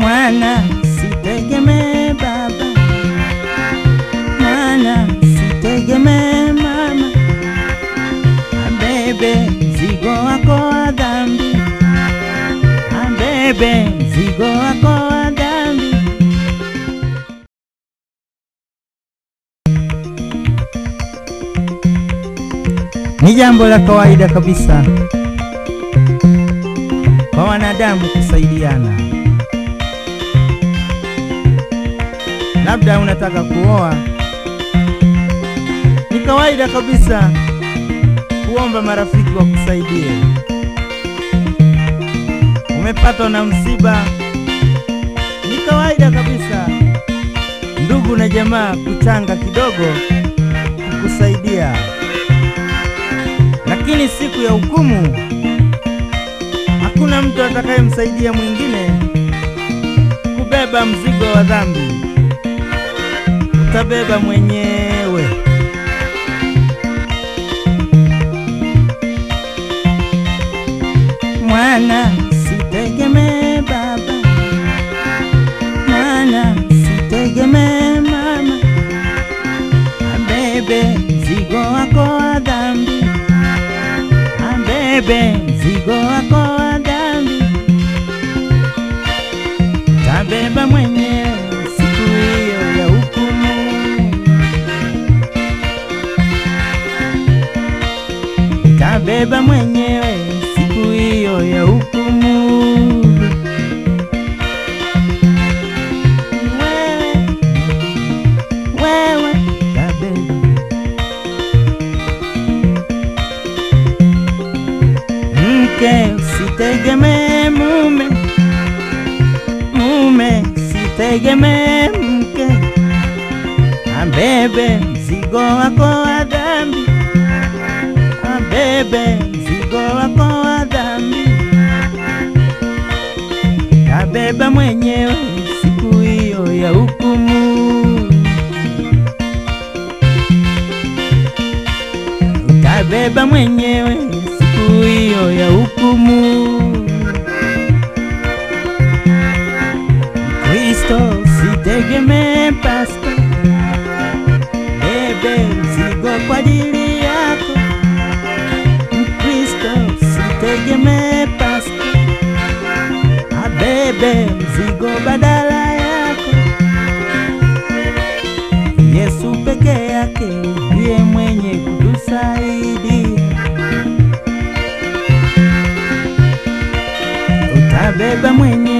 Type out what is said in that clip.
Mwana sitegemee baba, mwana sitegemee mama, abebe mzigo wako wa dhambi, abebe mzigo wako wa dhambi. Ni jambo la kawaida kabisa kwa wanadamu kusaidiana. Labda unataka kuoa, ni kawaida kabisa kuomba marafiki wa kusaidie. Umepatwa na msiba, ni kawaida kabisa ndugu na jamaa kuchanga kidogo kukusaidia. Lakini siku ya hukumu hakuna mtu atakayemsaidia mwingine kubeba mzigo wa dhambi. Utabeba mwenyewe. Mwana sitegemee baba, mwana sitegemee mama, abebe mzigo wako wa dhambi, abebe mzigo wako wa dhambi. Tabeba mwenyewe siku hiyo ya hukumu. Tabeba mwenyewe siku hiyo ya hukumu. Wewe tabeba. Mke usitegemee mume, mume usitegemee mke, abebe mzigo wako wa dhambi, abebe mzigo wako wa dhambi. Tabeba mwenyewe siku hiyo ya hukumu. Utabeba mwenyewe siku hiyo ya hukumu. Kristo usitegemee pasta, bebe mzigo kwa ajili yako. Kristo usitegemee pasta, abebe mzigo badala yako. Yesu peke yake ndiye mwenye kutusaidia. Utabeba mwenyewe